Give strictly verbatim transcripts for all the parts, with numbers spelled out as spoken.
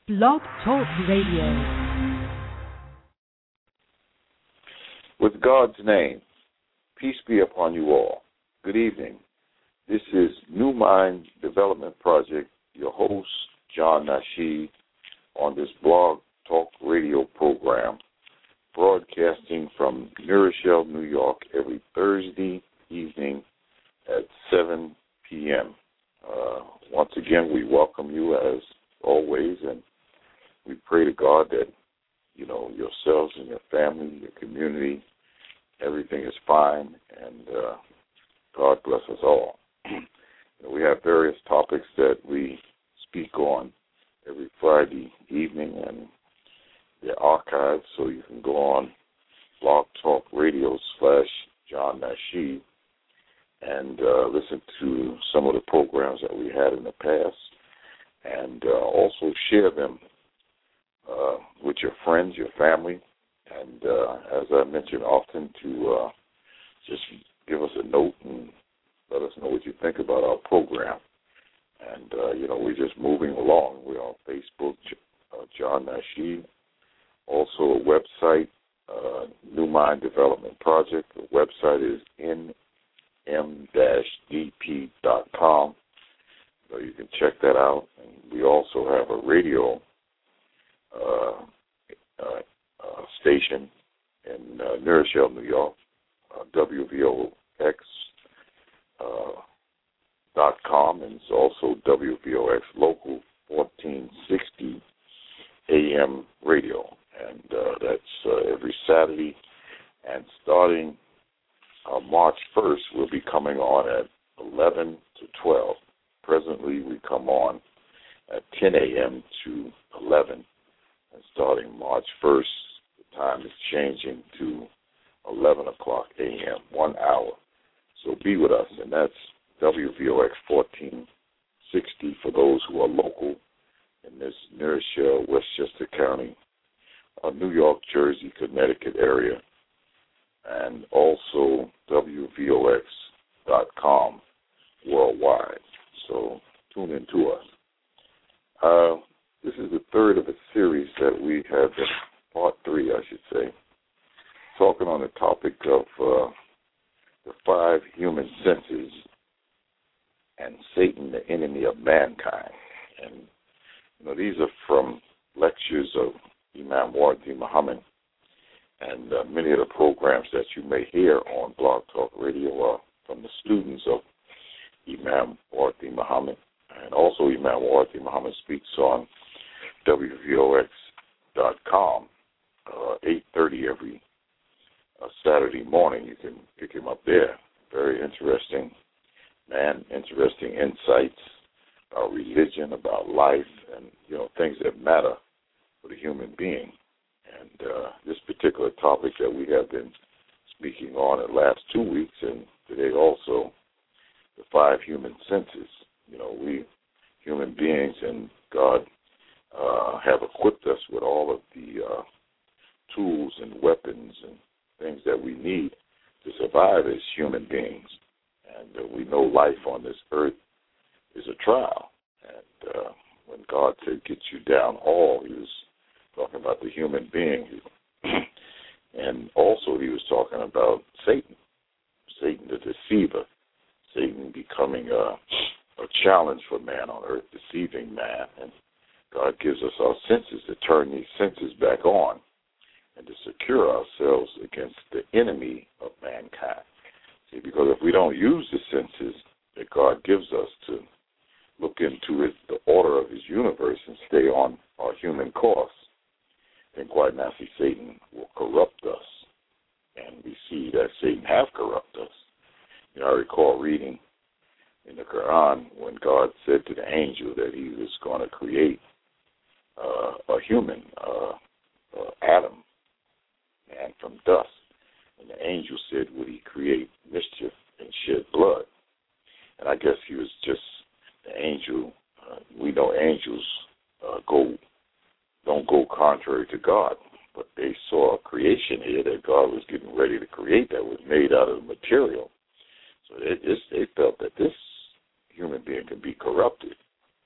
Blog Talk Radio. With God's name, peace be upon you all. Good evening. This is New Mind Development Project, your host, John Nasheed, on this Blog Talk Radio program, broadcasting from New Rochelle, New York, every Thursday evening at seven p.m. Uh, once again, we welcome you as always, and we pray to God that, you know, yourselves and your family, your community, everything is fine, and uh, God bless us all. You know, we have various topics that we speak on every Friday evening, and they're archived, so you can go on Blog Talk Radio slash John Nasheed and uh, listen to some of the programs that we had in the past, and uh, also share them uh, with your friends, your family, and uh, as I mentioned often, to uh, just give us a note and let us know what you think about our program. And, uh, you know, we're just moving along. We're on Facebook, uh, John Nasheed. Also a website, uh, New Mind Development Project. The website is n m dash d p dot com. So you can check that out. And we also have a radio uh, uh, uh, station in uh, New Rochelle, New York, uh, W V O X uh, dot com, and it's also W V O X Local fourteen sixty A M radio, and uh, that's uh, every Saturday. And starting uh, March first, we'll be coming on at eleven to twelve. Presently, we come on at ten a.m. to eleven, and starting March first, the time is changing to eleven o'clock a.m., one hour. So be with us, and that's W V O X fourteen sixty for those who are local in this New Rochelle, Westchester County, uh, New York, Jersey, Connecticut area, and also W V O X dot com worldwide. So tune in to us. Uh, this is the third of a series that we have, been, part three, I should say, talking on the topic of uh, the five human senses and Satan, the enemy of mankind. And, you know, these are from lectures of Imam Wardi Muhammad, and uh, many of the programs that you may hear on Blog Talk Radio are from the students of Imam Wardi Muhammad. And also Imam Wardi Muhammad speaks on W V O X dot com, uh, eight thirty every uh, Saturday morning. You can pick him up there. Very interesting man, interesting insights about religion, about life, and, you know, things that matter for the human being. And uh, this particular topic that we have been speaking on the last two weeks, and today also, the five human senses. You know, we human beings and God uh, have equipped us with all of the uh, tools and weapons and things that we need to survive as human beings. And uh, we know life on this earth is a trial. And uh, when God said, get you down all, he was talking about the human being. And also he was talking about Satan, Satan the deceiver, Satan becoming a, a challenge for man on earth, deceiving man. And God gives us our senses to turn these senses back on and to secure ourselves against the enemy of mankind. See, because if we don't use the senses that God gives us to look into it, the order of his universe and stay on our human course, then quite naturally Satan will corrupt us. And we see that Satan have corrupted us. You know, I recall reading in the Quran when God said to the angel that he was going to create uh, a human, uh, uh, Adam, man from dust. And the angel said, would he create mischief and shed blood? And I guess he was just the angel. Uh, we know angels uh, go don't go contrary to God, but they saw a creation here that God was getting ready to create that was made out of material. So they, just, they felt that this human being can be corrupted.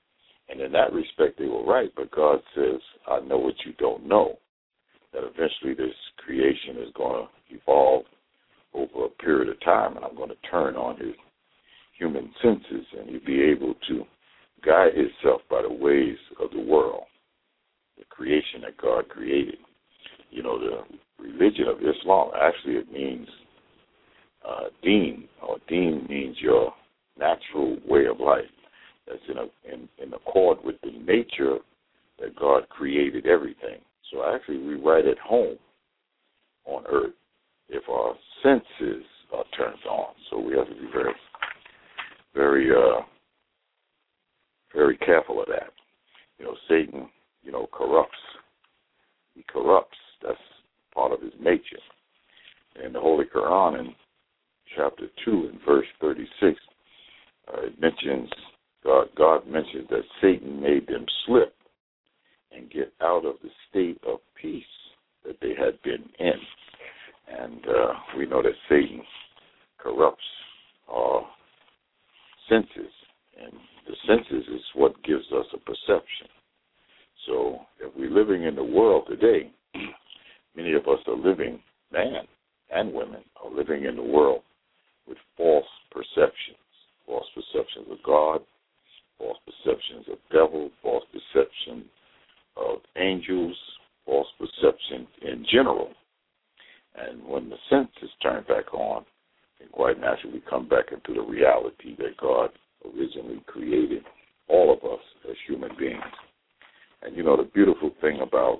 And in that respect, they were right. But God says, I know what you don't know, that eventually this creation is going to evolve over a period of time, and I'm going to turn on his human senses, and he'll be able to guide himself by the ways of the world, the creation that God created. You know, the religion of Islam, actually it means uh, deen, or deen means your natural way of life. That's in, a, in, in accord with the nature that God created everything. So actually we right at home on earth if our senses are turned on. So we have to be very, very, uh, very careful of that. You know, Satan, you know, corrupts. He corrupts. That's part of his nature. And the Holy Quran in chapter two and verse thirty-six, uh, it mentions, God, God mentions that Satan made them slip and get out of the state of peace that they had been in. And uh, we know that Satan corrupts our senses, and the senses is what gives us a perception. So if we're living in the world today, many of us are living, man and women, are living in the world with false perceptions, false perceptions of God, false perceptions of devil, false perception of angels, false perception in general. And when the senses turn back on, then quite naturally we come back into the reality that God originally created all of us as human beings. And you know, the beautiful thing about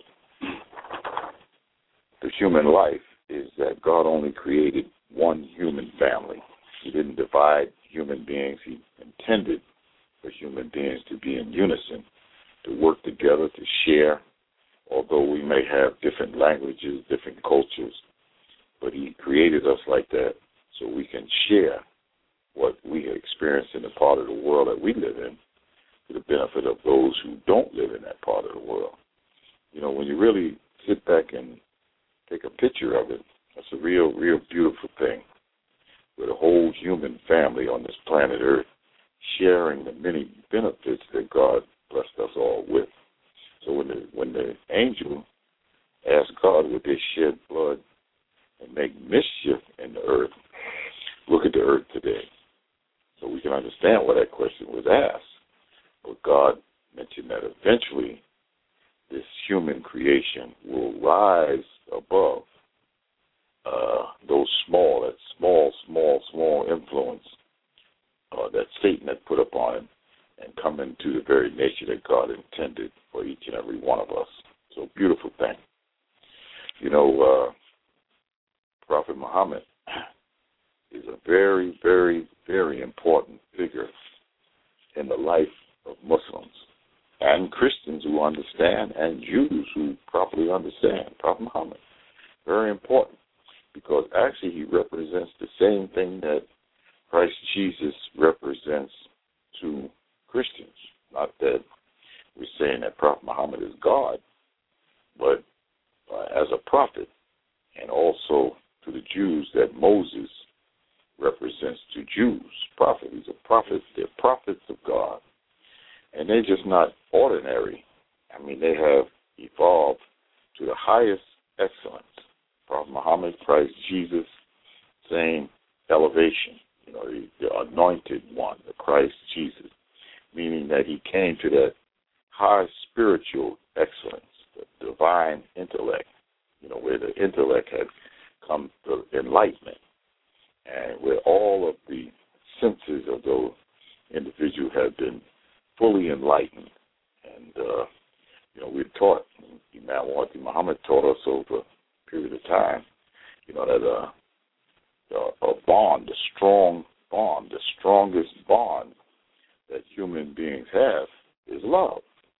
the human life is that God only created one human family. He didn't divide human beings. He intended for human beings to be in unison, to work together, to share, although we may have different languages, different cultures, but he created us like that so we can share what we experience in the part of the world that we live in to the benefit of those who don't live in that part of the world. You know, when you really sit back and take a picture of it, it's a real, real beautiful thing, with a whole human family on this planet Earth sharing the many benefits that God blessed us all with. So when the, when the angel asked God, would they shed blood and make mischief in the earth, look at the earth today. So we can understand why that question was asked. But God mentioned that eventually this human creation will rise above uh, those small, that small, small, small influence uh, that Satan had put upon him, and come into the very nature that God intended for each and every one of us. So beautiful thing. You know, uh, Prophet Muhammad is a very, very, very important figure in the life of Muslims and Christians who understand, and Jews who properly understand Prophet Muhammad. Very important, because actually he represents the same thing that Christ Jesus represents to Christians. Not that we're saying that Prophet Muhammad is God, but uh, as a prophet, and also to the Jews that Moses represents to Jews. Prophet, he's a prophet. They're prophets of God. And they're just not ordinary. I mean, they have evolved to the highest excellence. Prophet Muhammad, Christ Jesus, same elevation. You know, the, the anointed one, the Christ Jesus, meaning that he came to that high spiritual excellence, the divine intellect, you know, where the intellect had come to enlightenment, and where all of the senses of those individuals had been fully enlightened. And, uh, you know, we're taught, Imam Wati Muhammad taught us over a period of time, you know, that uh, a, a bond, a strong bond, the strongest bond that human beings have is love.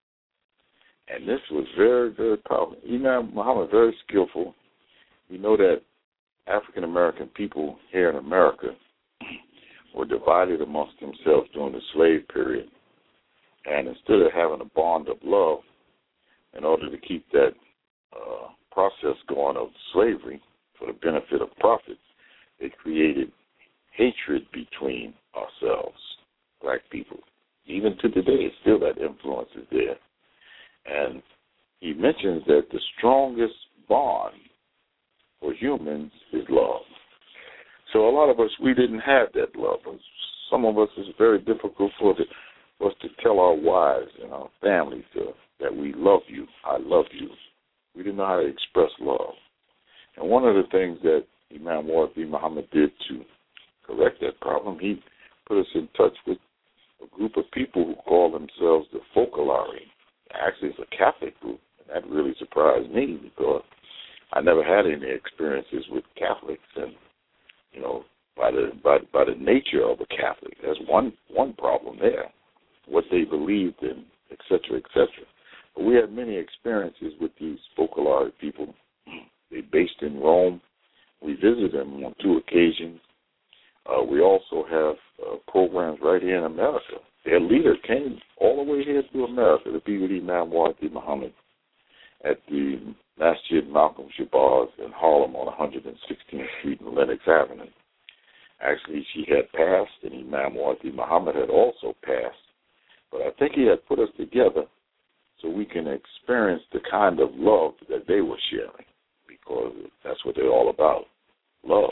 And this was very, very powerful. Imam Muhammad, very skillful. We know that African-American people here in America were divided amongst themselves during the slave period. And instead of having a bond of love, in order to keep that uh, process going of slavery for the benefit of profit, they created hatred between ourselves, black people. Even to today, still that influence is there. And he mentions that the strongest bond for humans is love. So a lot of us, we didn't have that love. Some of us, it's very difficult for, the, for us to tell our wives and our families uh, that we love you, I love you. We didn't know how to express love. And one of the things that Imam Wardi Muhammad did to correct that problem, he put us in touch with a group of people who call themselves the Focolari. Actually, it's a Catholic group, and that really surprised me because I never had any experiences with Catholics, and you know, by the by, by the nature of a Catholic, there's one one problem there, what they believed in, et cetera, et cetera. But we had many experiences with these Focolari people. They're based in Rome. We visited them on two occasions. Uh, we also have uh, programs right here in America. Their leader came all the way here to America to be with Imam Wardi Muhammad at the Masjid Malcolm Shabazz in Harlem on one hundred sixteenth Street and Lenox Avenue. Actually, she had passed, and Imam Wardi Muhammad had also passed. But I think he had put us together so we can experience the kind of love that they were sharing, because that's what they're all about, love.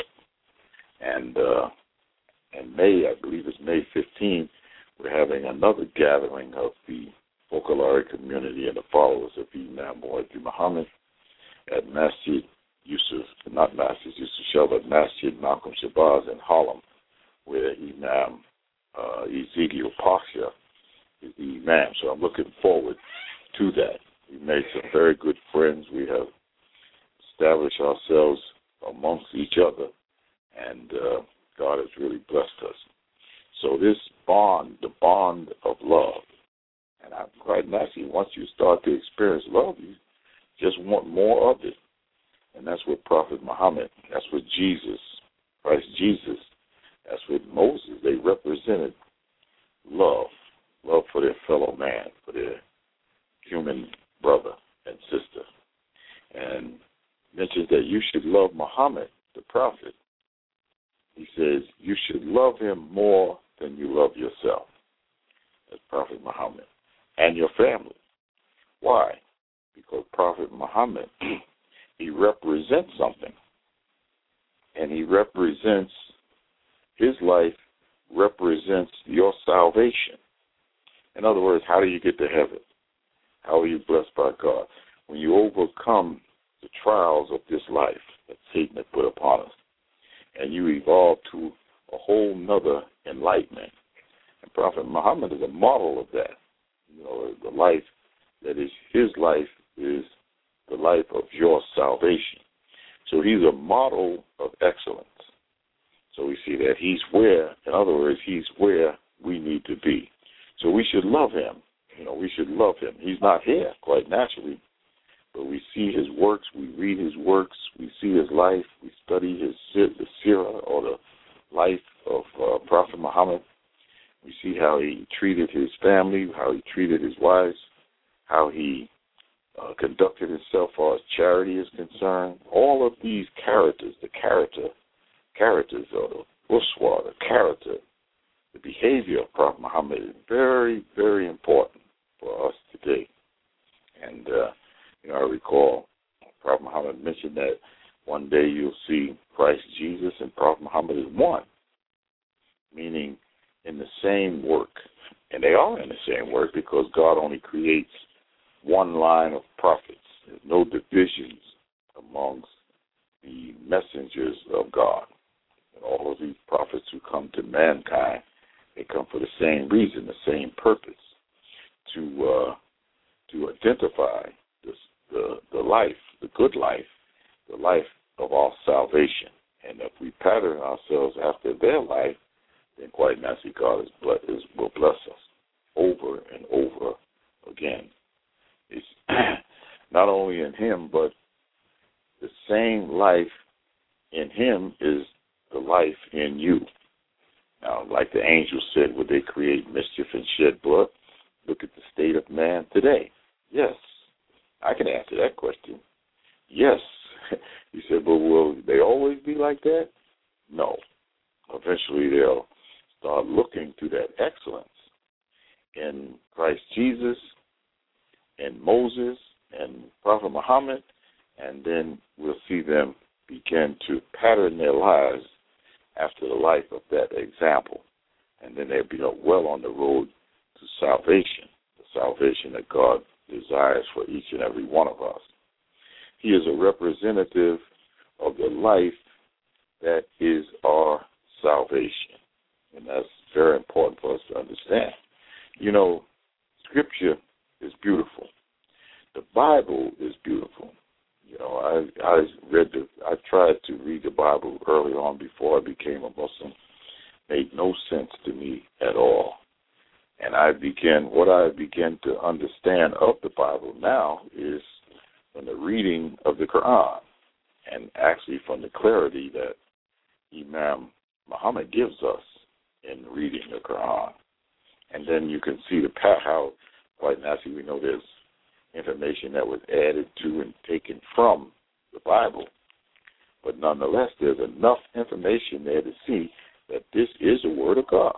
And uh, in May, I believe it's May fifteenth, we're having another gathering of the Focolari community and the followers of Imam Wardi Muhammad at Masjid Yusuf, not Masjid Yusuf Shah, but Masjid Malcolm Shabazz in Harlem, where Imam uh, Ezekiel Pasha is the Imam. So I'm looking forward to that. We made some very good friends. We have established ourselves amongst each other, and uh, God has really blessed us. So this bond, the bond of love, and I'm quite naturally, once you start to experience love, you just want more of it. And that's what Prophet Muhammad, that's what Jesus, Christ Jesus, that's what Moses, they represented love, love for their fellow man, for their human brother and sister. And mentions that you should love Muhammad, the prophet. He says you should love him more than you love yourself. That's Prophet Muhammad. And your family. Why? Because Prophet Muhammad, he represents something. And he represents, his life represents your salvation. In other words, how do you get to heaven? How are you blessed by God? When you overcome the trials of this life that Satan has put upon us, and you evolve to a whole nother enlightenment. And Prophet Muhammad is a model of that. You know, the life that is his life is the life of your salvation. So he's a model of excellence. So we see that he's where, in other words, he's where we need to be. So we should love him. You know, we should love him. He's not here, quite naturally, but we see his works, we read his works, we see his life, we study his the seerah, or the life of uh, Prophet Muhammad. We see how he treated his family, how he treated his wives, how he uh, conducted himself as far as charity is concerned. All of these characters, the character, characters or the uswa, the character, the behavior of Prophet Muhammad is very, very important for us today. And, uh, you know, I recall Prophet Muhammad mentioned that one day you'll see Christ Jesus and Prophet Muhammad is one, meaning in the same work. And they are in the same work because God only creates one line of prophets. There's no divisions amongst the messengers of God. And all of these prophets who come to mankind, they come for the same reason, the same purpose, to uh, to identify this, the the life, the good life, the life of our salvation. And if we pattern ourselves after their life, then quite naturally God is, is, will bless us over and over again. It's not only in him, but the same life in him is the life in you. Now, like the angel said, would they create mischief and shed blood? Look at the state of man today. Yes, I can answer that question. Yes. You said, but will they always be like that? No. Eventually they'll start looking to that excellence. in Christ Jesus and Moses and Prophet Muhammad, and then we'll see them begin to pattern their lives after the life of that example. And then they'll be well on the road to salvation, the salvation that God desires for each and every one of us. He is a representative of the life that is our salvation. And that's very important for us to understand. You know, Scripture is beautiful. The Bible is beautiful. You know, I I read the I tried to read the Bible early on before I became a Muslim. Made no sense to me at all. And I began what I began to understand of the Bible now is from the reading of the Quran, and actually from the clarity that Imam Muhammad gives us in reading the Quran. And then you can see the path, how quite naturally we know there's information that was added to and taken from the Bible. But nonetheless, there's enough information there to see that this is a word of God.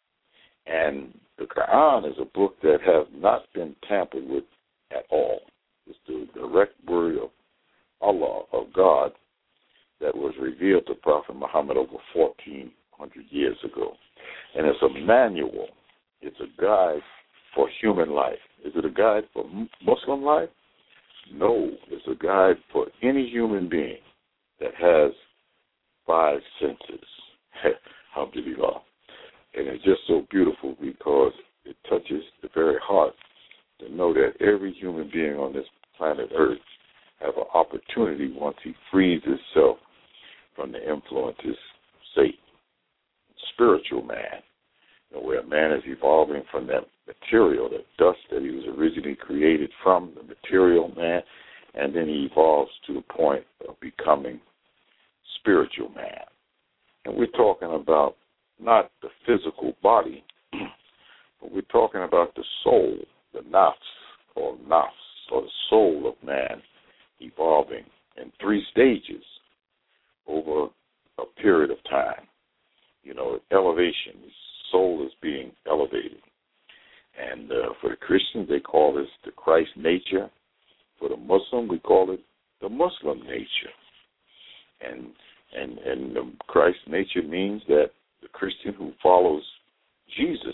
And the Quran is a book that has not been tampered with at all. It's the direct word of Allah, of God, that was revealed to Prophet Muhammad over fourteen hundred years ago. And it's a manual. It's a guide for human life. Is it a guide for Muslim life? No. It's a guide for any human being that has five senses. Alhamdulillah. And it's just so beautiful because it touches the very heart to know that every human being on this planet Earth have an opportunity once he frees himself from the influences of Satan. Spiritual man, you know, where a man is evolving from that material, that dust that he was originally created from, the material man, and then he evolves to the point of becoming spiritual man. And we're talking about not the physical body, but we're talking about the soul, the nafs, or nafs, or the soul of man evolving in three stages over a period of time. You know, elevation, the soul is being elevated. And uh, for the Christians, they call this the Christ nature. For the Muslim, we call it the Muslim nature. And and and the Christ nature means that the Christian who follows Jesus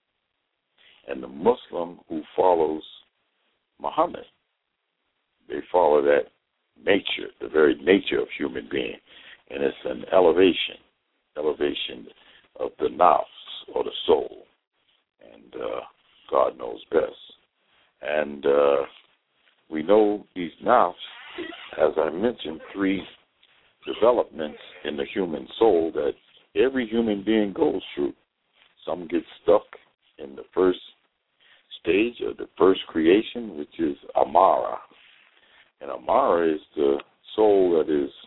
and the Muslim who follows Muhammad, they follow that nature, the very nature of human being. And it's an elevation, elevation of the nafs, or the soul. And uh, God knows best. And uh, we know these nafs, as I mentioned, three developments in the human soul that every human being goes through. Some get stuck in the first stage of the first creation, which is Amara. And Amara is the soul that is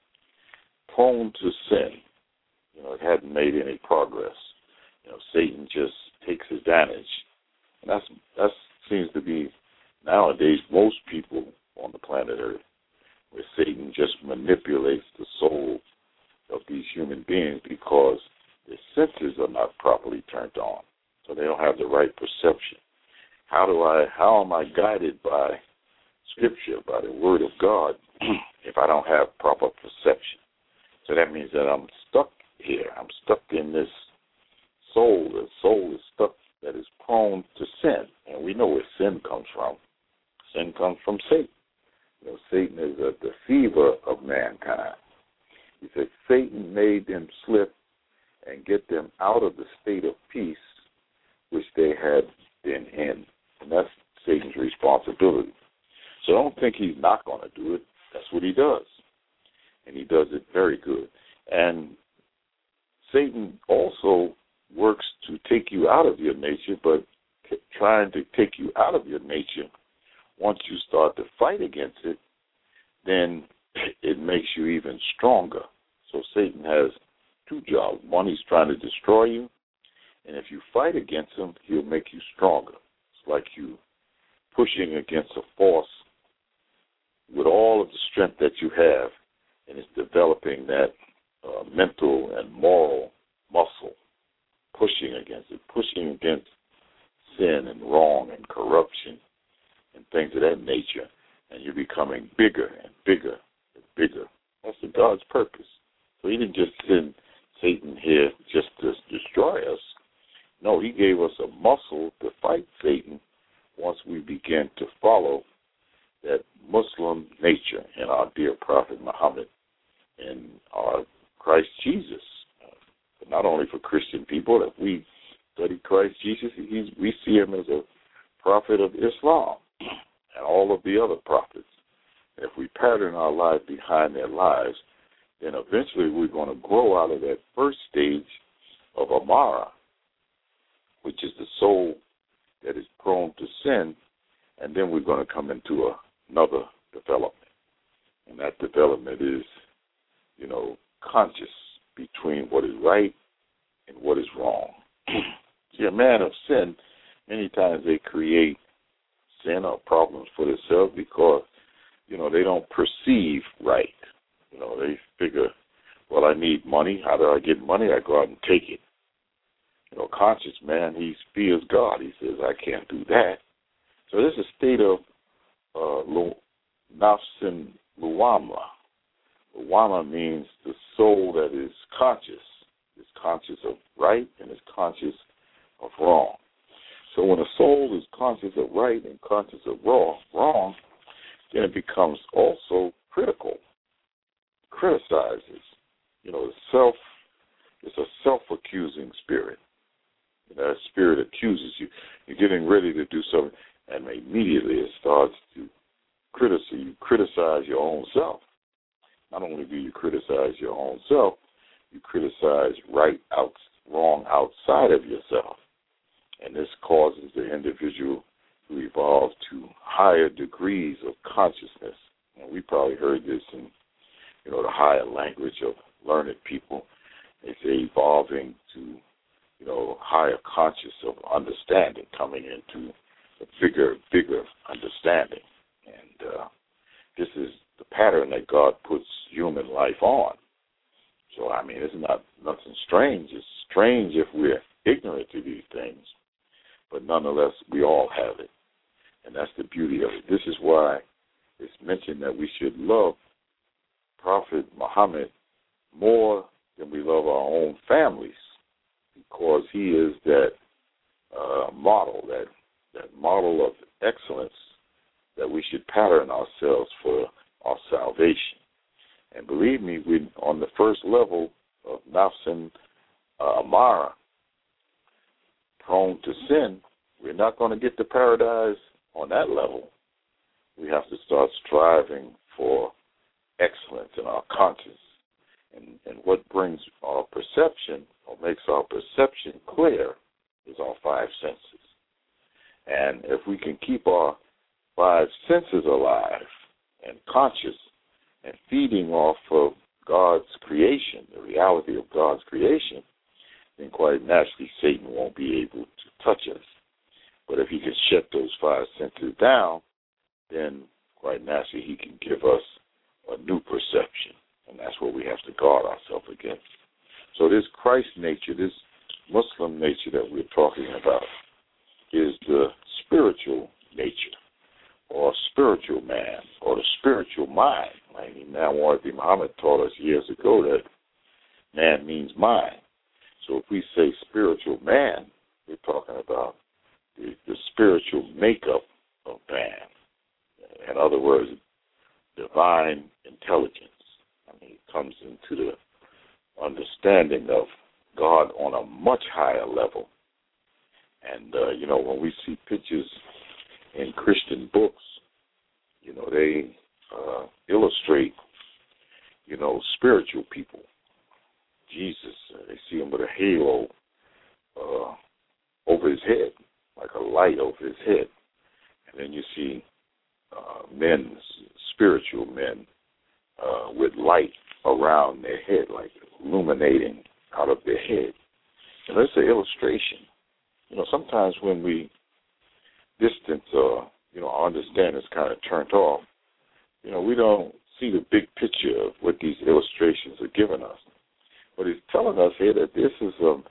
prone to sin. You know, it hadn't made any progress. You know, Satan just takes advantage. And that's that seems to be nowadays most people on the planet Earth, where Satan just manipulates the soul of these human beings because their senses are not properly turned on, so they don't have the right perception. How do I? How am I guided by Scripture, by the Word of God, if I don't have proper perception? So that means that I'm stuck here. I'm stuck in this soul. The soul is stuck, that is prone to sin, and we know where sin comes from. Sin comes from Satan. You know, Satan is a deceiver of mankind. He said Satan made them slip and get them out of the state of peace which they had been in. And that's Satan's responsibility. So don't think he's not going to do it. That's what he does. And he does it very good. And Satan also works to take you out of your nature, but trying to take you out of your nature, once you start to fight against it, then it makes you even stronger. So Satan has two jobs. One, he's trying to destroy you, and if you fight against him, he'll make you stronger. It's like you pushing against a force with all of the strength that you have, and it's developing that uh, mental and moral muscle, pushing against it, pushing against sin and wrong and corruption and things of that nature, and you're becoming bigger and bigger and bigger. That's the God's purpose. So he didn't just send Satan here just to destroy us. No, he gave us a muscle to fight Satan once we begin to follow that Muslim nature in our dear Prophet Muhammad and our Christ Jesus. But not only for Christian people, if we study Christ Jesus, he's, we see him as a prophet of Islam and all of the other prophets. If we pattern our life behind their lives, then eventually we're going to grow out of that first stage of Amara, which is the soul that is prone to sin, and then we're going to come into a, another development. And that development is, you know, conscious between what is right and what is wrong. See, a man of sin, many times they create sin or problems for themselves because, you know, they don't perceive right. You know, they figure, well, I need money. How do I get money? I go out and take it. You know, conscious man, he fears God. He says, I can't do that. So this is a state of uh, nafsin luwamla. Luwamla means the soul that is conscious. Is conscious of right and is conscious of wrong. So when a soul is conscious of right and conscious of wrong, wrong, then it becomes also critical, criticizes. You know, self. It's a self-accusing spirit. That spirit accuses you. You're getting ready to do something, and immediately it starts to criticize you. Criticize your own self. Not only do you criticize your own self, you criticize right out, wrong outside of yourself, and this causes the individual to evolve to higher degrees of consciousness. And we probably heard this in, you know, the higher language of learned people. They say evolving to, you know, higher conscious of understanding, coming into a bigger, bigger understanding. And uh, this is the pattern that God puts human life on. So, I mean, it's not nothing strange. It's strange if we're ignorant to these things, but nonetheless, we all have it. And that's the beauty of it. This is why it's mentioned that we should love Prophet Muhammad more than we love our own families, because he is that uh, model, that that model of excellence that we should pattern ourselves for our salvation. And believe me, we on the first level of nafsin uh, amara, prone to sin, we're not going to get to paradise on that level. We have to start striving for excellence in our conscience. And, and what brings our perception or makes our perception clear is our five senses. And if we can keep our five senses alive and conscious and feeding off of God's creation, the reality of God's creation, then quite naturally Satan won't be able to touch us. But if he can shut those five senses down, then quite naturally he can give us a new perception. And that's what we have to guard ourselves against. So this Christ nature, this Muslim nature that we're talking about, is the spiritual nature, or spiritual man, or the spiritual mind. Like Imam Wardi Muhammad taught us years ago that man means mind. So if we say spiritual man, we're talking about the, the spiritual makeup of man. In other words, divine intelligence. I mean, it comes into the understanding of God on a much higher level. And, uh, you know, when we see pictures in Christian books, you know, they uh, illustrate, you know, spiritual people. Jesus, uh, they see him with a halo uh, over his head, like a light over his head. And then you see uh, men, spiritual men, uh, with light around their head, like illuminating out of their head. And that's an illustration. You know, sometimes when we distance, uh, you know, our understanding is kind of turned off, you know, we don't see the big picture of what these illustrations are giving us. But he's telling us here that this is a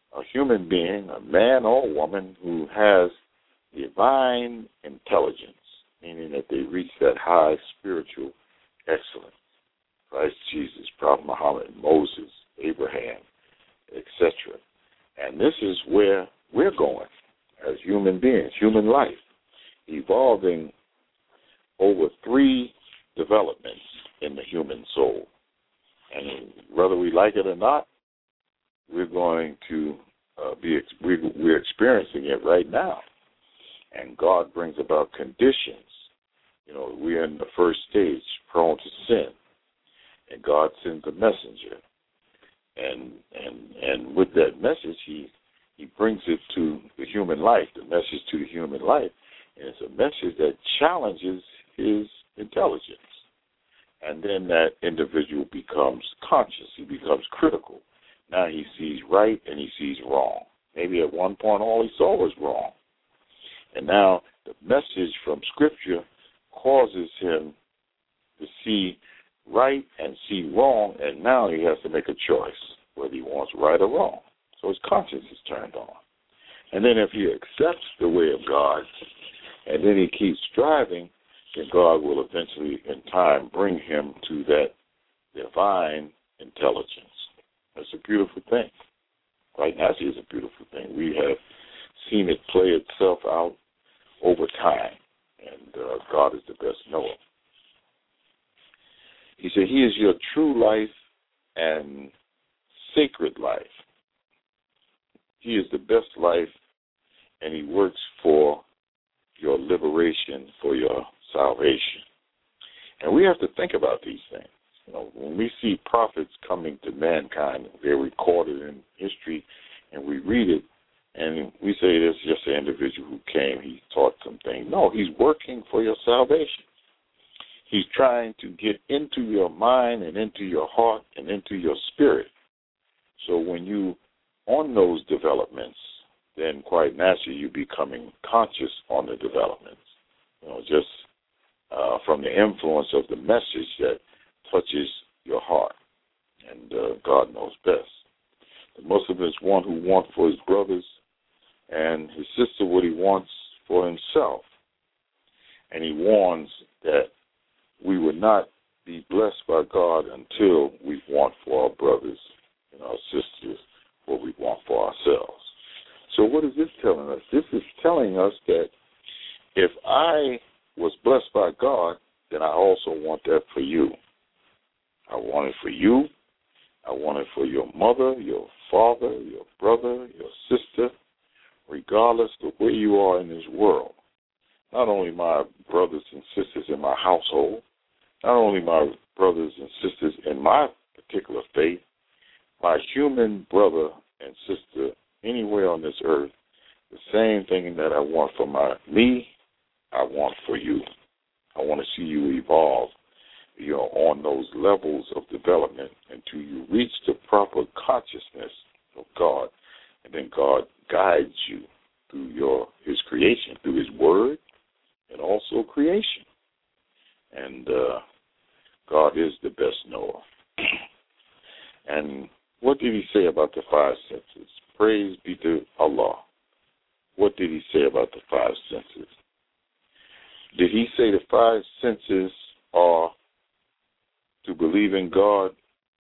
a human being, a man or woman, who has divine intelligence, meaning that they reach that high spiritual excellence. Christ Jesus, Prophet Muhammad, Moses, Abraham, et cetera. And this is where we're going as human beings, human life, evolving over three developments in the human soul. And whether we like it or not, we're going to uh, be we, we're experiencing it right now. And God brings about conditions. You know, we're in the first stage, prone to sin, and God sends a messenger, and and and with that message, he he brings it to the human life, the message to the human life, and it's a message that challenges his intelligence. And then that individual becomes conscious. He becomes critical. Now he sees right and he sees wrong. Maybe at one point all he saw was wrong. And now the message from Scripture causes him to see right and see wrong, and now he has to make a choice whether he wants right or wrong. So his conscience is turned on. And then if he accepts the way of God, and then he keeps striving, then God will eventually, in time, bring him to that divine intelligence. That's a beautiful thing. Right now, it is a beautiful thing. We have seen it play itself out over time, and uh, God is the best knower. He said, he is your true life and sacred life. He is the best life, and he works for your liberation, for your salvation. And we have to think about these things. You know, when we see prophets coming to mankind, they're recorded in history, and we read it, and we say this is just an individual who came, he taught something. No, he's working for your salvation. He's trying to get into your mind and into your heart and into your spirit. So when you on those developments, then quite naturally you're becoming conscious on the developments. You know, just uh, from the influence of the message that touches your heart. And uh, God knows best. The Muslim is one who wants for his brothers and his sister what he wants for himself. And he warns that we will not be blessed by God until we want for our brothers and our sisters what we want for ourselves. So what is this telling us? This is telling us that if I was blessed by God, then I also want that for you. I want it for you. I want it for your mother, your father, your brother, your sister, regardless of where you are in this world. Not only my brothers and sisters in my household, not only my brothers and sisters in my particular faith, my human brother and sister anywhere on this earth, the same thing that I want for my me, I want for you. I want to see you evolve, you know, on those levels of development until you reach the proper consciousness of God, and then God guides you through your His creation, through His Word, and also creation. And uh, God is the best knower. And what did He say about the five senses? Praise be to Allah. What did He say about the five senses? Did He say the five senses are to believe in God,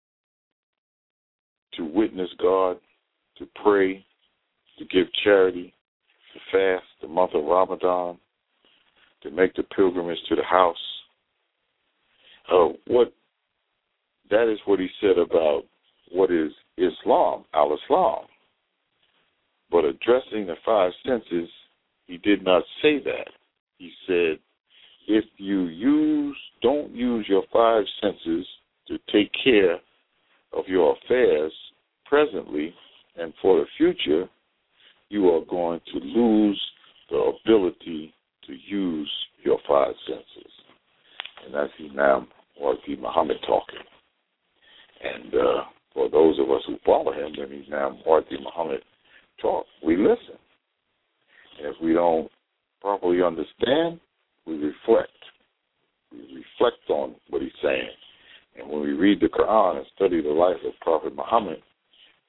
to witness God, to pray, to give charity, to fast the month of Ramadan, to make the pilgrimage to the house? Uh, what that is what He said about what is Islam, al-Islam. But addressing the five senses, He did not say that. He said, if you use, don't use your five senses to take care of your affairs presently and for the future, you are going to lose the ability to use your five senses. And that's Imam Wardi Muhammad talking. And uh, for those of us who follow him, then Imam Wardi Muhammad talk. We listen. And if we don't properly understand, we reflect. We reflect on what he's saying. And when we read the Quran and study the life of Prophet Muhammad,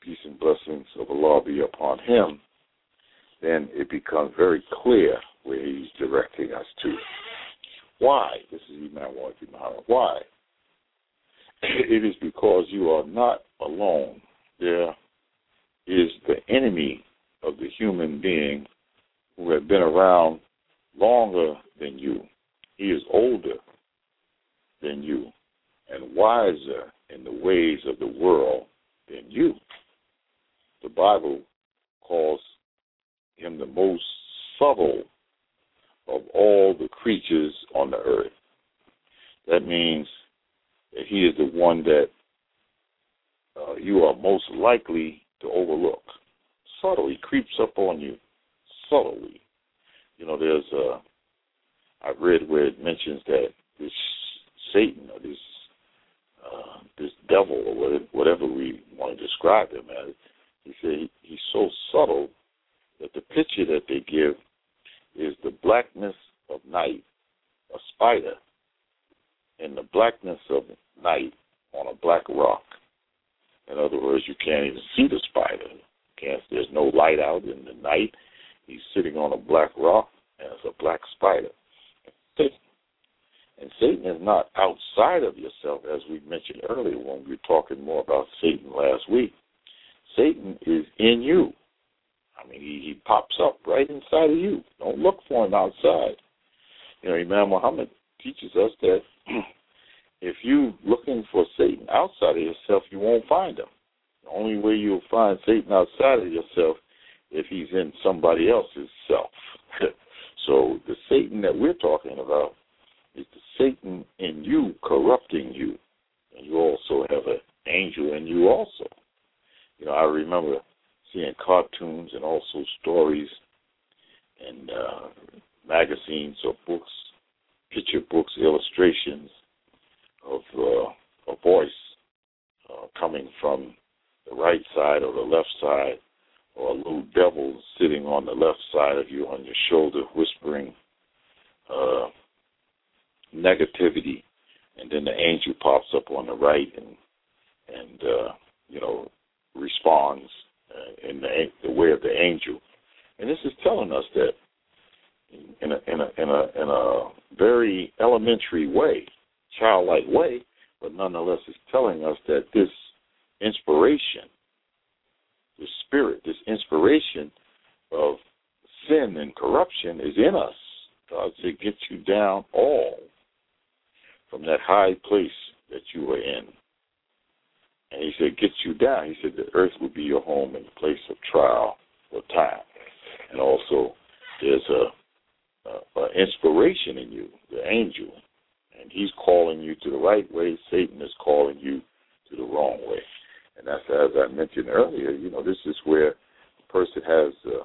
peace and blessings of Allah be upon him, then it becomes very clear where he's directing us to. Why? This is Imam Wajid Muhammad. Why? It is because you are not alone. There is the enemy of the human being who had been around longer than you. He is older than you and wiser in the ways of the world than you. The Bible calls him the most subtle of all the creatures on the earth. That means that he is the one that uh, you are most likely to overlook. Subtly, he creeps up on you subtly. You know, there's a, I've read where it mentions that this Satan or this uh, this devil or whatever we want to describe him as, he said he, he's so subtle that the picture that they give is the blackness of night, a spider in the blackness of night on a black rock. In other words, you can't even see the spider. Can't, there's no light out in the night. He's sitting on a black rock, and it's a black spider. And Satan is not outside of yourself, as we mentioned earlier when we were talking more about Satan last week. Satan is in you. I mean, he, he pops up right inside of you. Don't look for him outside. You know, Imam Muhammad teaches us that if you're looking for Satan outside of yourself, you won't find him. The only way you'll find Satan outside of yourself if he's in somebody else's self. So the Satan that we're talking about is the Satan in you corrupting you. And you also have an angel in you also. You know, I remember seeing cartoons and also stories and uh, magazines or books, picture books, illustrations of uh, a voice uh, coming from the right side or the left side, or a little devil sitting on the left side of you on your shoulder whispering uh, negativity, and then the angel pops up on the right and, and uh, you know, responds uh, in the, the way of the angel. And this is telling us that in a, in a, in a, in a very elementary way, childlike way, but nonetheless it's telling us that this inspiration, this spirit, this inspiration of sin and corruption is in us. God said, get you down all from that high place that you were in. And he said, get you down. He said, the earth will be your home in the place of trial or time. And also, there's a, a, a inspiration in you, the angel, and he's calling you to the right way. Satan is calling you to the wrong way. And that's, as I mentioned earlier, you know, this is where a person has the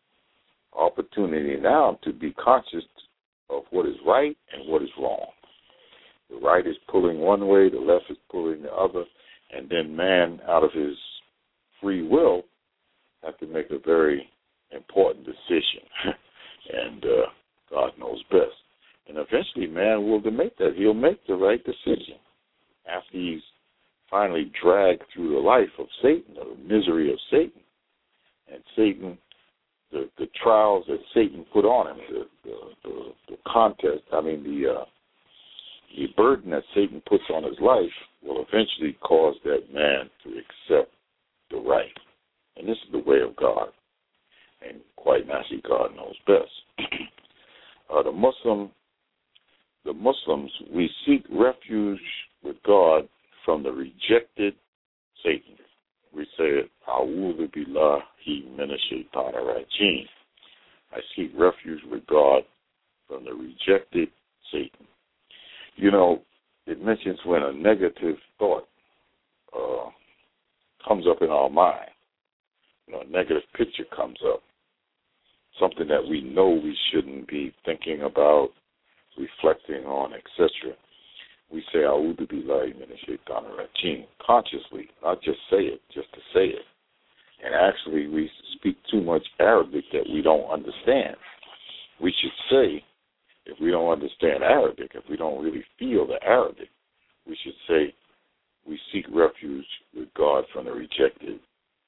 opportunity now to be conscious of what is right and what is wrong. The right is pulling one way, the left is pulling the other, and then man, out of his free will, has to make a very important decision. and uh, God knows best. And eventually man will make that. He'll make the right decision after he's finally dragged through the life of Satan, or the misery of Satan. And Satan, the, the trials that Satan put on him, the, the, the, the contest, I mean, the, uh, the burden that Satan puts on his life will eventually cause that man to accept the right. And this is the way of God. And quite naturally, God knows best. uh, the Muslim, the Muslims, we seek refuge with God from the rejected Satan. We say, A'udhu billahi minash shaitanir rajim. I seek refuge with God from the rejected Satan. You know, it mentions when a negative thought uh, comes up in our mind, you know, a negative picture comes up, something that we know we shouldn't be thinking about, reflecting on, et cetera. We say, A'udhu billahi minash shaitanir rajim, consciously, not just say it, just to say it. And actually, we speak too much Arabic that we don't understand. We should say, if we don't understand Arabic, if we don't really feel the Arabic, we should say, we seek refuge with God from the rejected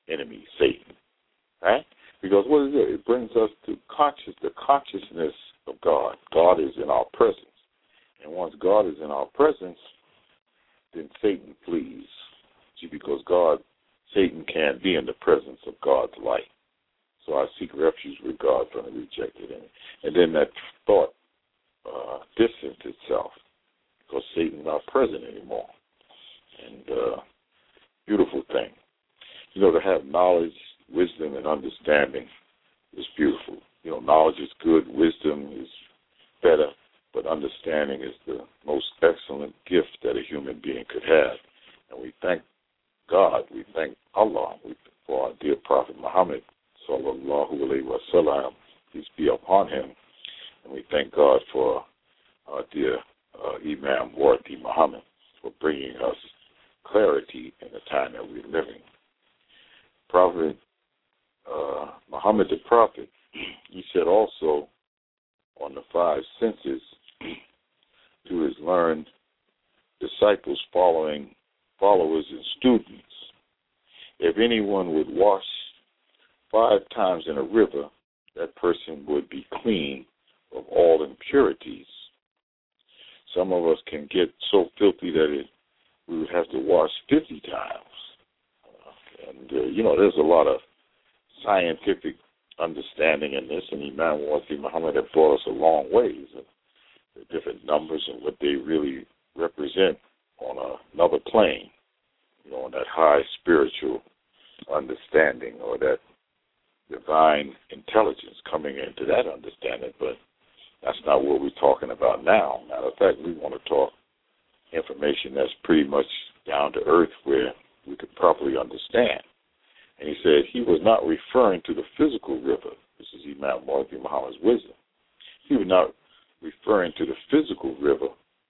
enemy, Satan. Right? Because what is it? It brings us to conscious the consciousness of God. God is in our presence. And once God is in our presence, then Satan flees. See, because God, Satan can't be in the presence of God's light. So I seek refuge with God from the rejected enemy. And then that thought uh, distanced itself because Satan is not present anymore. And uh, beautiful thing. You know, to have knowledge, wisdom, and understanding is beautiful. You know, knowledge is good, wisdom is better, but understanding is the most excellent gift that a human being could have. And we thank God, we thank Allah for our dear Prophet Muhammad, sallallahu alayhi wa sallam, peace be upon him. And we thank God for our dear uh, Imam Wardi Muhammad for bringing us clarity in the time that we're living. Prophet uh, Muhammad the Prophet, he said also on the five senses to his learned disciples, following followers and students, if anyone would wash five times in a river, that person would be clean of all impurities. Some of us can get so filthy that it, we would have to wash fifty times. Uh, and, uh, you know, there's a lot of scientific understanding in this, and Imam Wardi Muhammad have brought us a long ways of the different numbers and what they really represent on a, another plane, you know, on that high spiritual understanding or that divine intelligence coming into that understanding, but that's not what we're talking about now. Matter of fact, we want to talk information that's pretty much down to earth where we could properly understand. And he said he was not referring to the physical river. This is Imam Wardi Muhammad's wisdom. He was not referring to the physical river.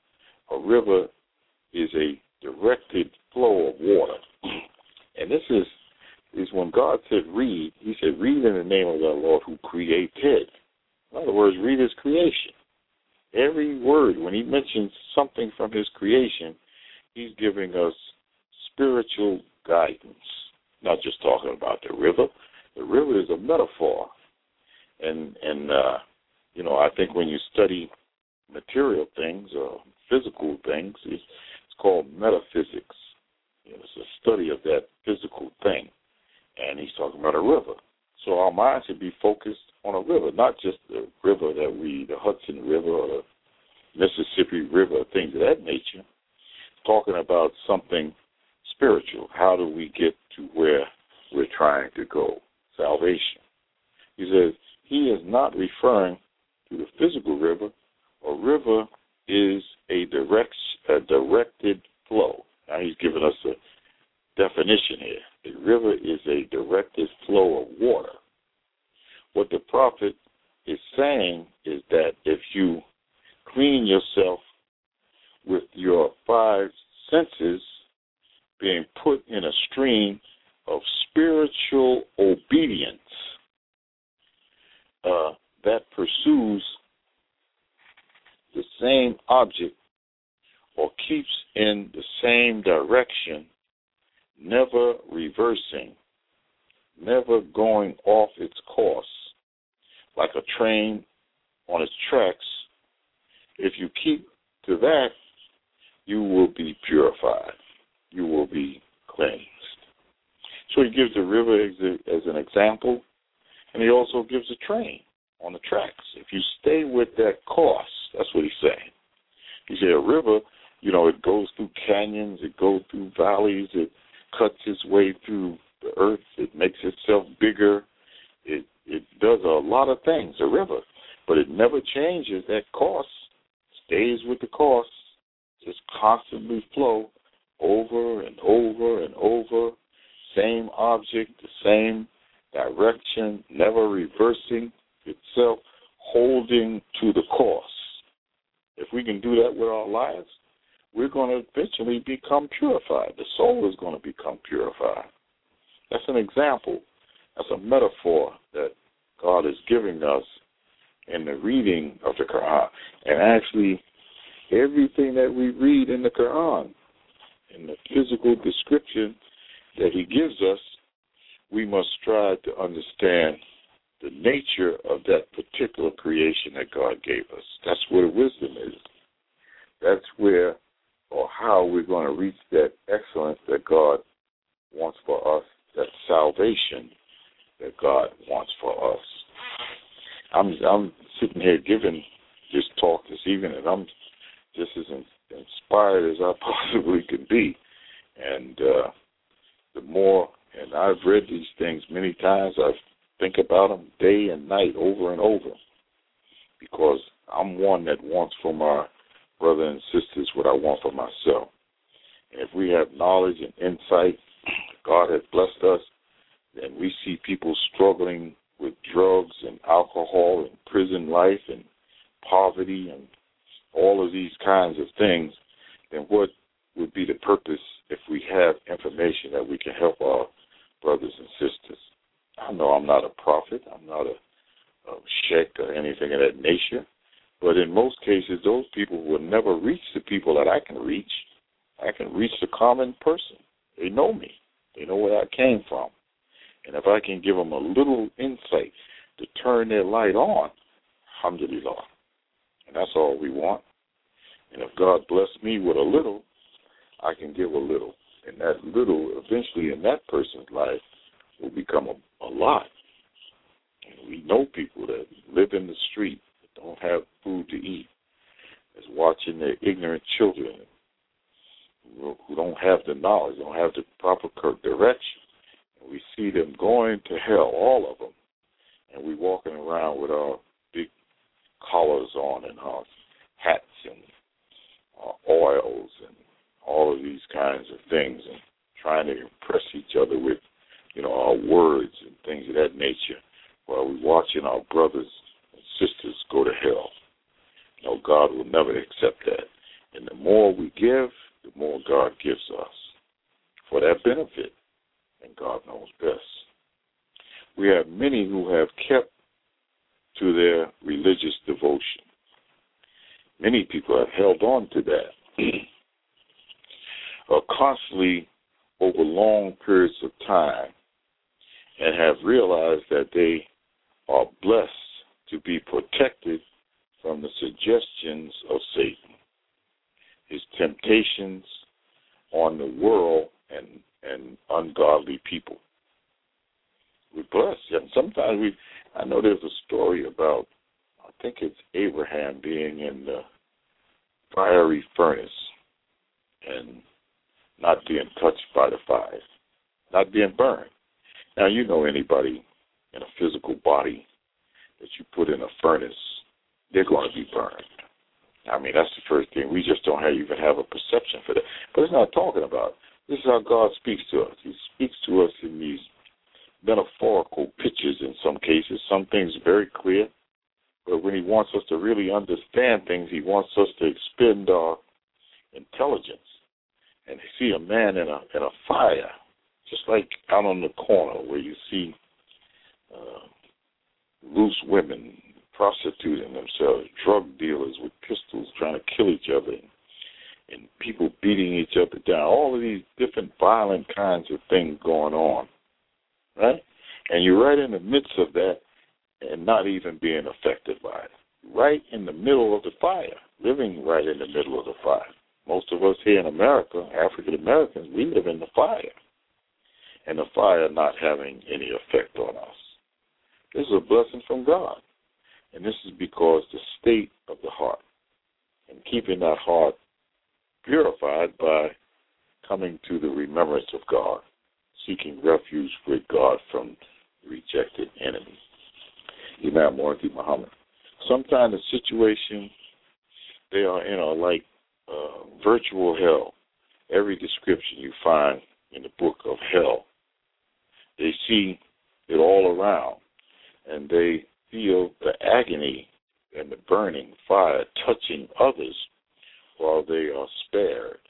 A river is a directed flow of water. And this is, is when God said read, he said read in the name of the Lord who created. In other words, read his creation. Every word, when he mentions something from his creation, he's giving us spiritual guidance. Not just talking about the river. The river is a metaphor. And, and uh, you know, I think when you study material things or physical things, it's, it's called metaphysics. You know, it's a study of that physical thing. And he's talking about a river. So our mind should be focused on a river, not just the river that we, the Hudson River or the Mississippi River, things of that nature. Talking about something spiritual. How do we get to where we're trying to go? Salvation. He says he is not referring to the physical river. A river is a direct, a directed flow. Now he's giving us a definition here. A river is a directed flow of water. What the prophet is saying is that if you clean yourself with your five senses being put in a stream of spiritual obedience uh, that pursues the same object or keeps in the same direction, never reversing, never going off its course, like a train on its tracks, if you keep to that, you will be purified. You will be cleansed. So he gives the river as, a, as an example, and he also gives a train on the tracks. If you stay with that course, that's what he's saying. He said a river, you know, it goes through canyons, it goes through valleys, it cuts its way through the earth, it makes itself bigger, it it does a lot of things, a river, but it never changes that course, stays with the course, just constantly flow over and over and over, same object, the same direction, never reversing itself, holding to the course. If we can do that with our lives, we're going to eventually become purified. The soul is going to become purified. That's an example. That's a metaphor that God is giving us in the reading of the Quran. And actually, everything that we read in the Quran, in the physical description that he gives us, we must strive to understand the nature of that particular creation that God gave us. That's where the wisdom is. That's where or how we're going to reach that excellence that God wants for us, that salvation that God wants for us. I'm I'm sitting here giving this talk this evening, and I'm just as in, inspired as I possibly can be. And uh, the more, and I've read these things many times, I think about them day and night, over and over, because I'm one that wants for my brothers and sisters what I want for myself. And if we have knowledge and insight, God has blessed us, and we see people struggling with drugs and alcohol and prison life and poverty and all of these kinds of things, then what would be the purpose if we have information that we can help our brothers and sisters? I know I'm not a prophet, I'm not a, a sheikh or anything of that nature, but in most cases, those people will never reach the people that I can reach. I can reach the common person. They know me. They know where I came from. And if I can give them a little insight to turn their light on, alhamdulillah. And that's all we want. And if God bless me with a little, I can give a little. And that little, eventually in that person's life, will become a, a lot. And we know people that live in the street, that don't have food to eat, that's watching their ignorant children who don't have the knowledge, don't have the proper direction. And we see them going to hell, all of them. And we walking around with our big collars on and our hats and our oils and all of these kinds of things, and trying to impress each other with, you know, our words and things of that nature, while we're watching our brothers and sisters go to hell. No, God will never accept that. And the more we give, the more God gives us for that benefit, and God knows best. We have many who have kept to their religious devotion. Many people have held on to that, uh, constantly over long periods of time, and have realized that they are blessed to be protected from the suggestions of Satan, his temptations on the world and, and ungodly people. We're blessed. And sometimes we, I know there's a story about, I think it's Abraham being in the fiery furnace and not being touched by the fire, not being burned. Now, you know anybody in a physical body that you put in a furnace, they're going to be burned. I mean, that's the first thing. We just don't have, even have a perception for that. But it's not talking about. This is how God speaks to us. He speaks to us in these metaphorical pictures in some cases. Some things are very clear. But when he wants us to really understand things, he wants us to expend our intelligence and see a man in a in a fire, just like out on the corner where you see uh, loose women prostituting themselves, drug dealers with pistols trying to kill each other, and, and people beating each other down, all of these different violent kinds of things going on, right? And you're right in the midst of that and not even being affected by it. Right in the middle of the fire, living right in the middle of the fire. Most of us here in America, African Americans, we live in the fire, and the fire not having any effect on us. This is a blessing from God, and this is because the state of the heart and keeping that heart purified by coming to the remembrance of God, seeking refuge with God from the rejected enemy. Imam Morsi Muhammad. Sometimes the situation they are in are like uh, virtual hell. Every description you find in the book of hell, they see it all around, and they feel the agony and the burning fire touching others while they are spared.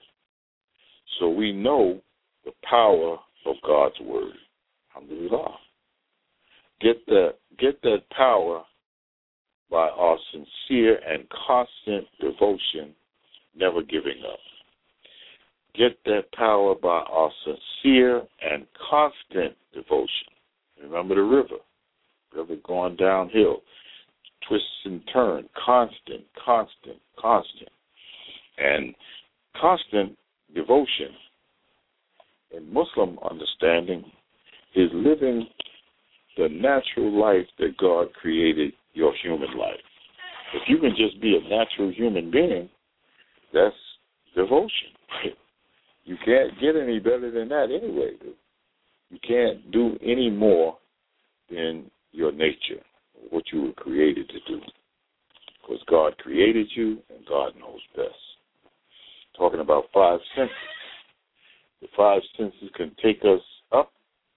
So we know the power of God's word. Alhamdulillah. Get that, get that power by our sincere and constant devotion, never giving up. get that power by our sincere and constant devotion. Remember the river, river going downhill, twists and turns, constant, constant, constant. And constant devotion, in Muslim understanding, is living the natural life that God created your human life. If you can just be a natural human being, that's devotion. You can't get any better than that anyway. You can't do any more than your nature, what you were created to do. Because God created you and God knows best. Talking about five senses. The five senses can take us up,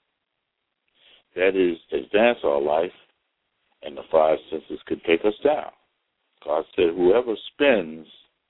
that is, advance our life, and the five senses can take us down. God said whoever spends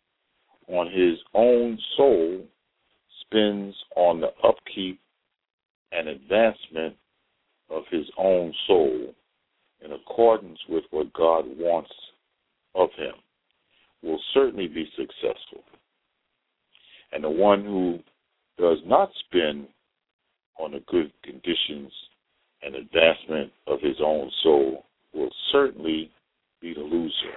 on his own soul spends on the upkeep and advancement of his own soul in accordance with what God wants of him will certainly be successful. And the one who does not spend on the good conditions and advancement of his own soul will certainly be the loser.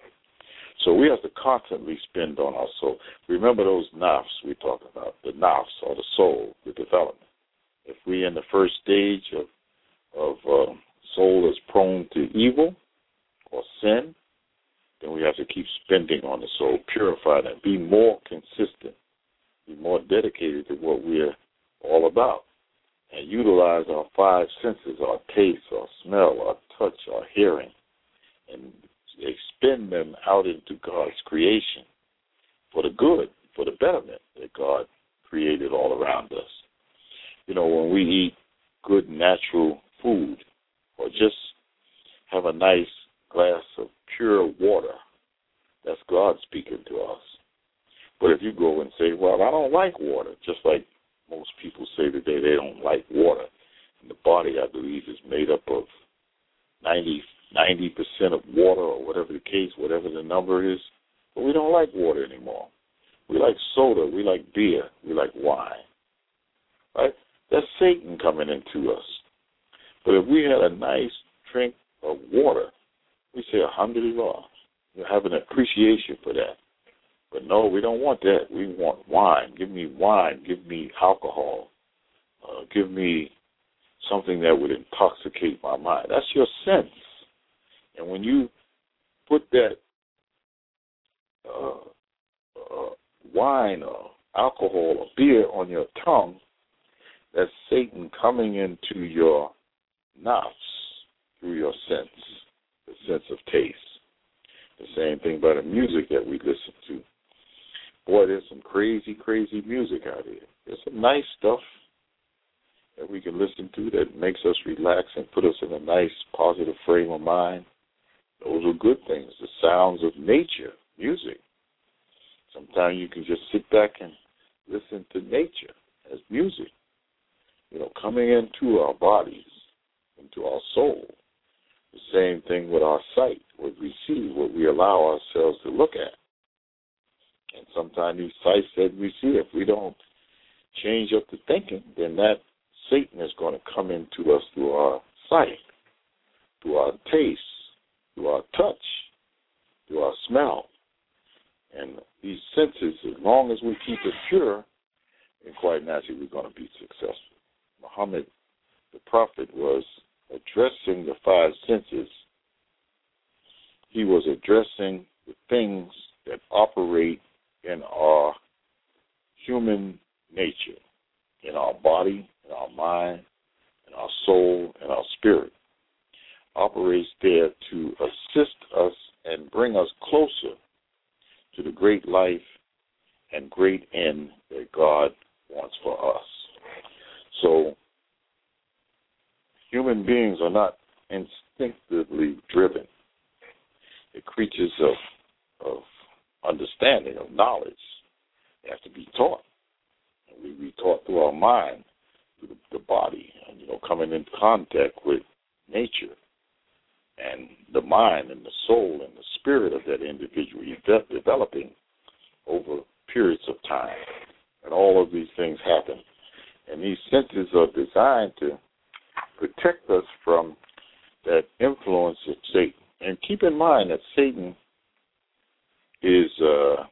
So we have to constantly spend on our soul. Remember those nafs we talked about, the nafs or the soul, the development. If we're in the first stage of, of uh, soul is prone to evil or sin, then we have to keep spending on the soul, purify that, be more consistent, be more dedicated to what we're all about, and utilize our five senses, our taste, our smell, our touch, our hearing, and expend them out into God's creation for the good, for the betterment that God created all around us. You know, when we eat good natural food or just have a nice glass of pure water, that's God speaking to us. But if you go and say, well, I don't like water, just like most people say today they don't like water. And the body, I believe, is made up of ninety percent of water or whatever the case, whatever the number is. But we don't like water anymore. We like soda. We like beer. We like wine. Right? That's Satan coming into us. But if we had a nice drink of water, we say alhamdulillah. We have an appreciation for that. But no, we don't want that. We want wine. Give me wine. Give me alcohol. Uh, give me something that would intoxicate my mind. That's your sense. And when you put that uh, uh, wine or alcohol or beer on your tongue, that's Satan coming into your nafs through your sense, the sense of taste. The same thing by the music that we listen to. Boy, there's some crazy, crazy music out here. There's some nice stuff that we can listen to that makes us relax and put us in a nice, positive frame of mind. Those are good things, the sounds of nature, music. Sometimes you can just sit back and listen to nature as music, you know, coming into our bodies, into our soul. The same thing with our sight, what we see, what we allow ourselves to look at. And sometimes these sights that we see, if we don't change up the thinking, then that Satan is going to come into us through our sight, through our taste, through our touch, through our smell. And these senses, as long as we keep it pure, then quite naturally we're going to be successful. Muhammad, the prophet, was addressing the five senses. He was addressing the things that operate in our human nature, in our body, in our mind, in our soul, in our spirit. Operates there to assist us and bring us closer to the great life and great end that God wants for us. So, human beings are not instinctively driven. They're creatures of, of understanding, of knowledge. They have to be taught. And we be taught through our mind, through the, the body, and, you know, coming into contact with nature and the mind and the soul and the spirit of that individual de- developing over periods of time. and all of these things happen. And these senses are designed to protect us from that influence of Satan. And keep in mind that Satan is uh,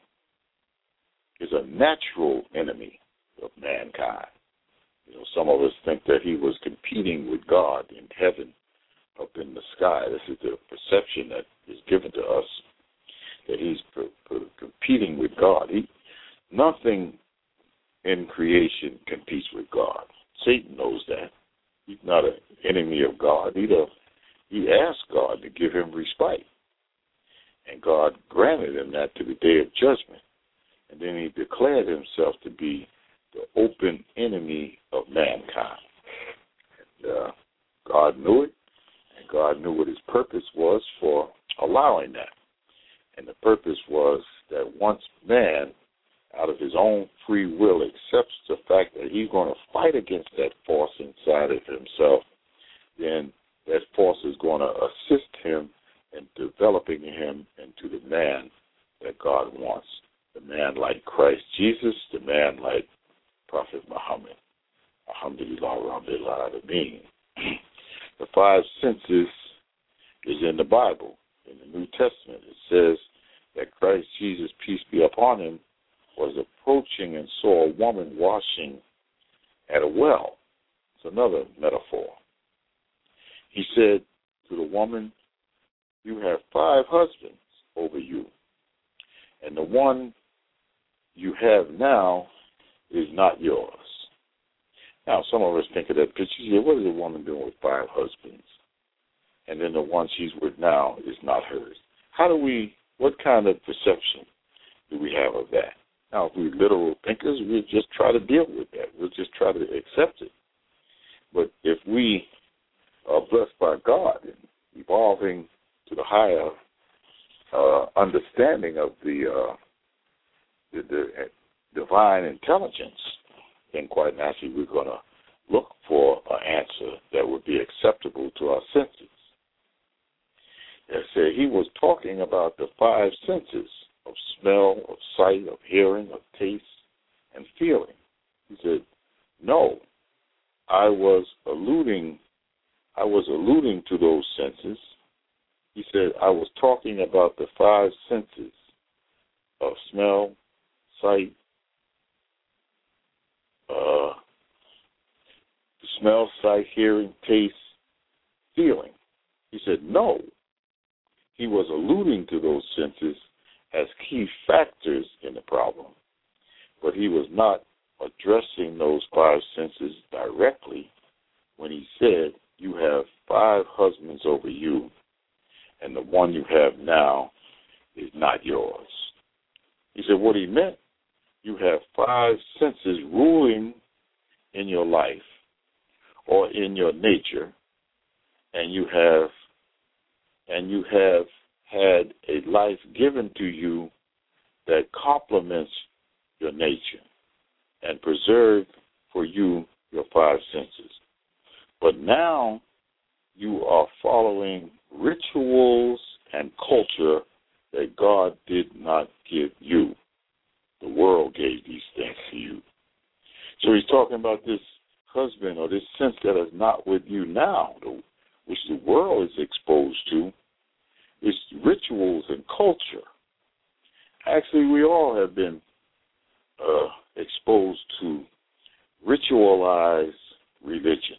is a natural enemy of mankind. You know, some of us think that he was competing with God in heaven up in the sky. This is the perception that is given to us, that he's per, per competing with God. He, nothing in creation competes with God. Satan knows that. He's not an enemy of God. He, he asked God to give him respite, and God granted him that to the day of judgment. And then he declared himself to be the open enemy of mankind. And, uh, God knew it, and God knew what his purpose was for allowing that. And the purpose was that once man, out of his own free will, accepts the fact that he's going to fight against that force inside of himself, then that force is going to assist him in developing him into the man that God wants. The man like Christ Jesus, the man like Prophet Muhammad. Alhamdulillah Rabbil Alameen. The five senses is in the Bible. In the New Testament, it says that Christ Jesus, peace be upon him, was approaching and saw a woman washing at a well. It's another metaphor. He said to the woman, you have five husbands over you, and the one you have now is not yours. Now, some of us think of that picture. Yeah, what is a woman doing with five husbands? And then the one she's with now is not hers. How do we, what kind of perception do we have of that? Now, if we're literal thinkers, we'll just try to deal with that. We'll just try to accept it. But if we are blessed by God and evolving to the higher uh, understanding of the, uh, the, the divine intelligence, then quite naturally we're going to look for an answer that would be acceptable to our senses. They say he was talking about the five senses of smell, of sight, of hearing, of taste, and feeling. He said, no, I was alluding, I was alluding to those senses. He said, I was talking about the five senses of smell, sight, uh, smell, sight, hearing, taste, feeling. He said, no. He was alluding to those senses as key factors in the problem, but he was not addressing those five senses directly when he said, you have five husbands over you, and the one you have now is not yours. He said what he meant, you have five senses ruling in your life or in your nature, and you have and you have had a life given to you that complements your nature and preserved for you your five senses. But now you are following rituals and culture that God did not give you. The world gave these things to you. So he's talking about this husband or this sense that is not with you now, which the world is exposed to. It's rituals and culture. Actually, we all have been uh, exposed to ritualized religion.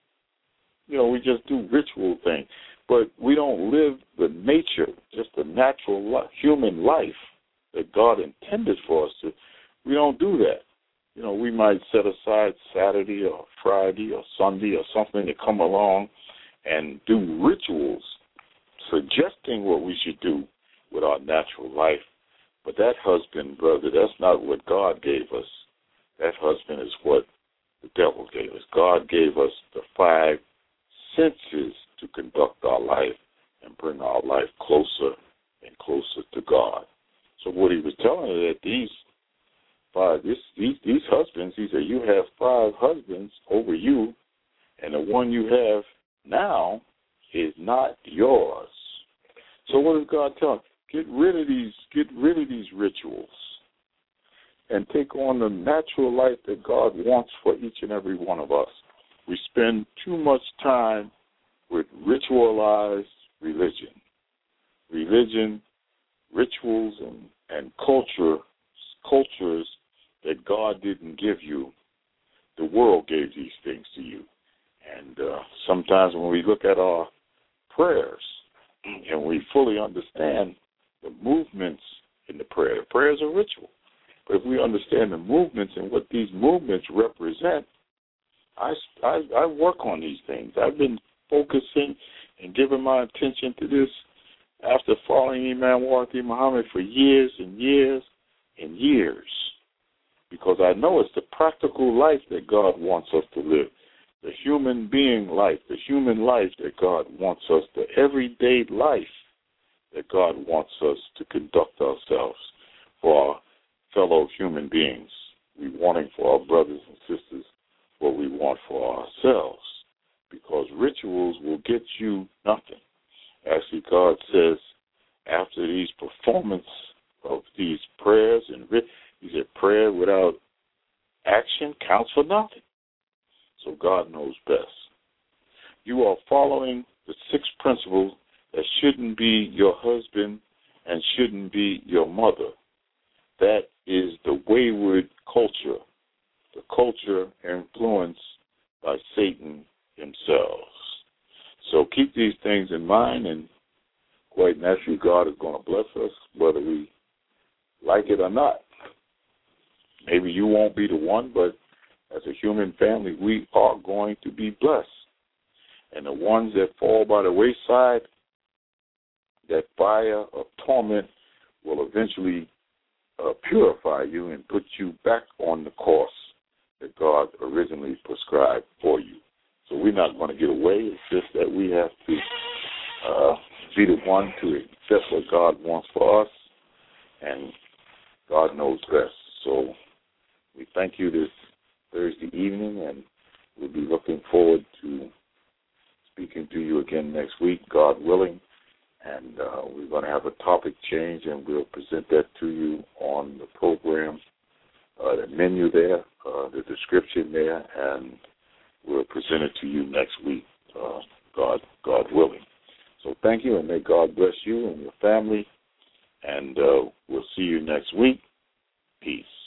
You know, we just do ritual things, but we don't live the nature, just the natural life, human life that God intended for us to. We don't do that. You know, we might set aside Saturday or Friday or Sunday or something to come along and do rituals suggesting what we should do with our natural life. But that husband, brother, that's not what God gave us. That husband is what the devil gave us. God gave us the five senses to conduct our life and bring our life closer and closer to God. So what he was telling us that these five, this, these, these husbands, he said, you have five husbands over you, and the one you have now is not yours. So what does God tell us? Get rid of these, get rid of these rituals. and take on the natural life that God wants for each and every one of us. We spend too much time with ritualized religion. Religion, rituals, and, and culture, cultures that God didn't give you. The world gave these things to you. And uh, sometimes when we look at our prayers and we fully understand the movements in the prayer, the prayer is a ritual. But if we understand the movements and what these movements represent, I, I, I work on these things. I've been focusing and giving my attention to this after following Imam Waheed Muhammad for years and years and years, because I know it's the practical life that God wants us to live, the human being life, the human life that God wants us, the everyday life that God wants us to conduct ourselves for our fellow human beings. We wanting for our brothers and sisters what we want for ourselves, because rituals will get you nothing. Actually, God says after these performance of these prayers, and he said prayer without action counts for nothing. So God knows best. You are following the six principles that shouldn't be your husband and shouldn't be your mother. That is the wayward culture, the culture influenced by Satan himself. So keep these things in mind, and quite naturally God is going to bless us whether we like it or not. Maybe you won't be the one, but as a human family, we are going to be blessed. And the ones that fall by the wayside, that fire of torment will eventually uh, purify you and put you back on the course that God originally prescribed for you. So we're not going to get away. It's just that we have to uh, be the one to accept what God wants for us, and God knows best. So we thank you this Thursday evening, and we'll be looking forward to speaking to you again next week, God willing. And uh, we're going to have a topic change, and we'll present that to you on the program, uh, the menu there, uh, the description there, and we'll present it to you next week, uh, God, God willing. So thank you, and may God bless you and your family, and uh, we'll see you next week. Peace.